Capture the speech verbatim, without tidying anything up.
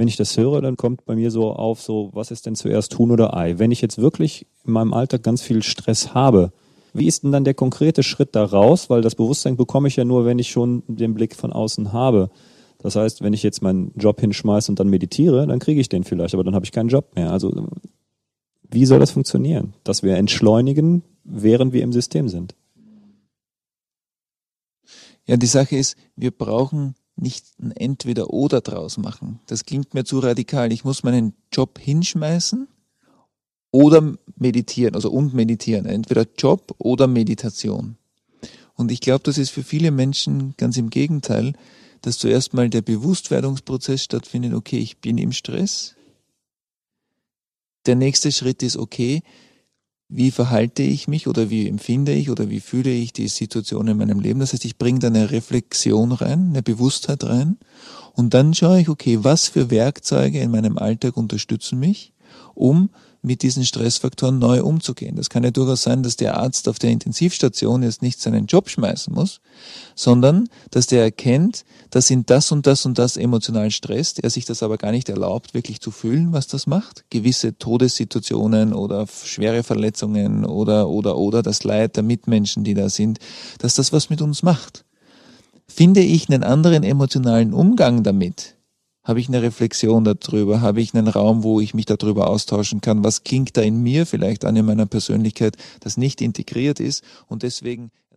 wenn ich das höre, dann kommt bei mir so auf, so, was ist denn zuerst Huhn oder Ei? Wenn ich jetzt wirklich in meinem Alltag ganz viel Stress habe, wie ist denn dann der konkrete Schritt da raus? Weil das Bewusstsein bekomme ich ja nur, wenn ich schon den Blick von außen habe. Das heißt, wenn ich jetzt meinen Job hinschmeiße und dann meditiere, dann kriege ich den vielleicht, aber dann habe ich keinen Job mehr. Also wie soll das funktionieren? Dass wir entschleunigen, während wir im System sind. Ja, die Sache ist, wir brauchen nicht ein Entweder-Oder draus machen. Das klingt mir zu radikal. Ich muss meinen Job hinschmeißen oder meditieren, also und meditieren. Entweder Job oder Meditation. Und ich glaube, das ist für viele Menschen ganz im Gegenteil, dass zuerst mal der Bewusstwerdungsprozess stattfindet, okay, ich bin im Stress. Der nächste Schritt ist, okay, wie verhalte ich mich oder wie empfinde ich oder wie fühle ich die Situation in meinem Leben. Das heißt, ich bringe da eine Reflexion rein, eine Bewusstheit rein und dann schaue ich, okay, was für Werkzeuge in meinem Alltag unterstützen mich, um mit diesen Stressfaktoren neu umzugehen. Das kann ja durchaus sein, dass der Arzt auf der Intensivstation jetzt nicht seinen Job schmeißen muss, sondern dass der erkennt, dass ihn das und das und das emotional stresst, er sich das aber gar nicht erlaubt, wirklich zu fühlen, was das macht. Gewisse Todessituationen oder schwere Verletzungen oder, oder, oder das Leid der Mitmenschen, die da sind, dass das was mit uns macht. Finde ich einen anderen emotionalen Umgang damit, habe ich eine Reflexion darüber? Habe ich einen Raum, wo ich mich darüber austauschen kann? Was klingt da in mir vielleicht an, in meiner Persönlichkeit, das nicht integriert ist und deswegen